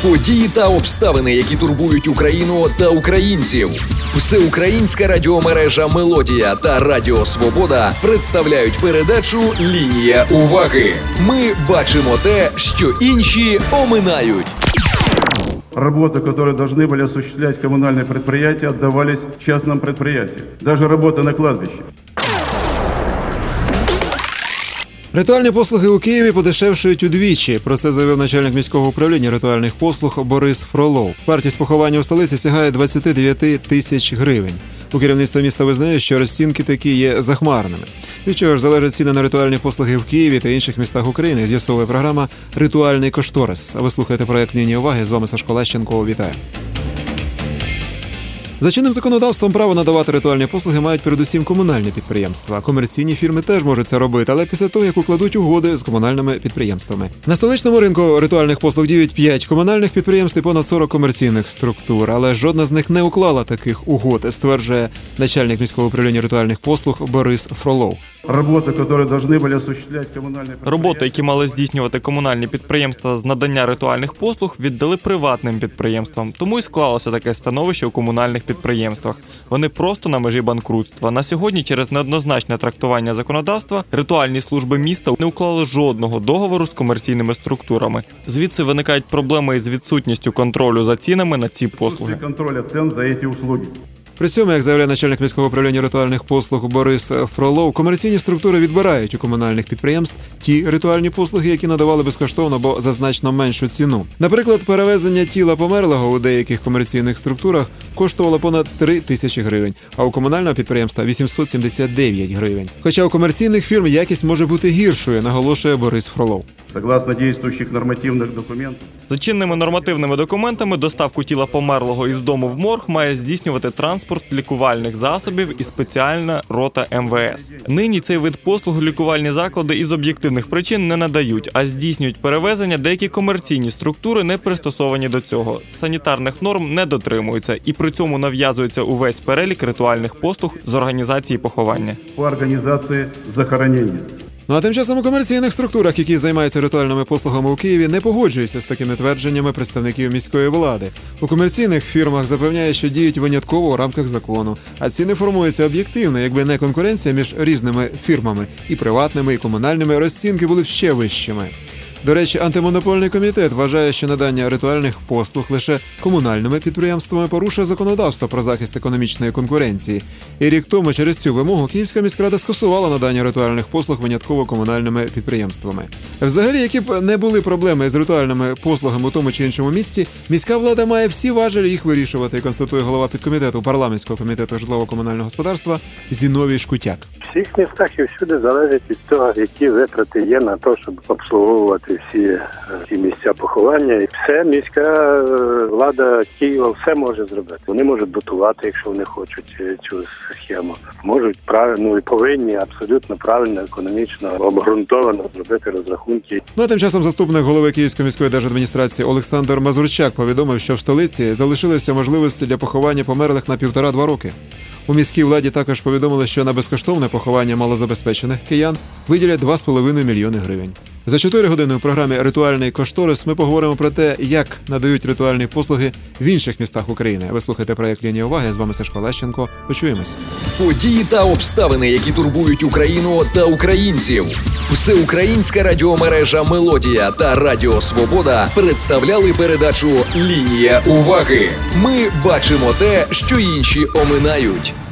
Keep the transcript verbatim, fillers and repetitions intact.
Події та обставини, які турбують Україну та українців. Всеукраїнська радіомережа «Мелодія» та Радіо Свобода представляють передачу «Лінія уваги». Ми бачимо те, що інші оминають. Работы, которые должны были осуществлять коммунальные предприятия, отдавались частным предприятиям. Даже работа на кладбище. Ритуальні послуги у Києві подешевшують удвічі. Про це заявив начальник міського управління ритуальних послуг Борис Фролов. Вартість поховання у столиці сягає двадцять дев'ять тисяч гривень. У керівництві міста визнають, що розцінки такі є захмарними. Від чого ж залежать ціни на ритуальні послуги в Києві та інших містах України, з'ясовує програма «Ритуальний кошторис». А ви слухаєте проект «Лінія уваги». З вами Сашко Лещенко. Вітаю. За чинним законодавством право надавати ритуальні послуги мають передусім комунальні підприємства. Комерційні фірми теж можуть це робити, але після того, як укладуть угоди з комунальними підприємствами. На столичному ринку ритуальних послуг діють п'ять комунальних підприємств і понад сорок комерційних структур, але жодна з них не уклала таких угод, стверджує начальник міського управління ритуальних послуг Борис Фролов. Роботи, які повинні були осуществляти комунальні підприємства. Роботи, які мали здійснювати комунальні підприємства з надання ритуальних послуг, віддали приватним підприємствам. Тому і склалося таке становище у комунальних підприємствах. Вони просто на межі банкрутства. На сьогодні через неоднозначне трактування законодавства ритуальні служби міста не уклали жодного договору з комерційними структурами. Звідси виникають проблеми із відсутністю контролю за цінами на ці послуги. Контролю цін за ці услуги. При цьому, як заявляє начальник міського управління ритуальних послуг Борис Фролов, комерційні структури відбирають у комунальних підприємств ті ритуальні послуги, які надавали безкоштовно, бо за значно меншу ціну. Наприклад, перевезення тіла померлого у деяких комерційних структурах коштувало понад три тисячі гривень, а у комунального підприємства – вісімсот сімдесят дев'ять гривень. Хоча у комерційних фірм якість може бути гіршою, наголошує Борис Фролов. Согласно діючих нормативних документів. За чинними нормативними документами доставку тіла померлого із дому в морг має здійснювати транспорт лікувальних засобів і спеціальна рота ем ве ес. Нині цей вид послуг лікувальні заклади із об'єктивних причин не надають, а здійснюють перевезення деякі комерційні структури, не пристосовані до цього. Санітарних норм не дотримуються і при цьому нав'язується увесь перелік ритуальних послуг з організації поховання. По організації захоронення. Ну а тим часом у комерційних структурах, які займаються ритуальними послугами у Києві, не погоджуються з такими твердженнями представників міської влади. У комерційних фірмах запевняють, що діють винятково у рамках закону, а ціни формуються об'єктивно, якби не конкуренція між різними фірмами, і приватними, і комунальними, розцінки були б ще вищими. До речі, антимонопольний комітет вважає, що надання ритуальних послуг лише комунальними підприємствами порушує законодавство про захист економічної конкуренції. І рік тому через цю вимогу Київська міськрада скасувала надання ритуальних послуг винятково комунальними підприємствами. Взагалі, які б не були проблеми з ритуальними послугами у тому чи іншому місті, міська влада має всі важелі їх вирішувати, констатує голова підкомітету парламентського комітету житлово-комунального господарства Зіновій Шкутяк. В всіх містах і всюди залежить від того, які витрати є на те, щоб обслуговувати всі ці місця поховання. І все, міська влада Києва все може зробити. Вони можуть дотувати, якщо вони хочуть цю схему. Можуть правильно і повинні абсолютно правильно, економічно, обґрунтовано зробити розрахунки. Ну а тим часом заступник голови Київської міської держадміністрації Олександр Мазурчак повідомив, що в столиці залишилися можливості для поховання померлих на півтора-два роки. У міській владі також повідомили, що на безкоштовне поховання малозабезпечених киян виділять два з половиною мільйони гривень. За чотири години у програмі «Ритуальний кошторис» ми поговоримо про те, як надають ритуальні послуги в інших містах України. Ви слухаєте проект «Лінія уваги». З вами Сашко Лещенко. Почуємось. Події та обставини, які турбують Україну та українців. Всеукраїнська радіомережа «Мелодія» та Радіо Свобода представляли передачу «Лінія уваги». Ми бачимо те, що інші оминають.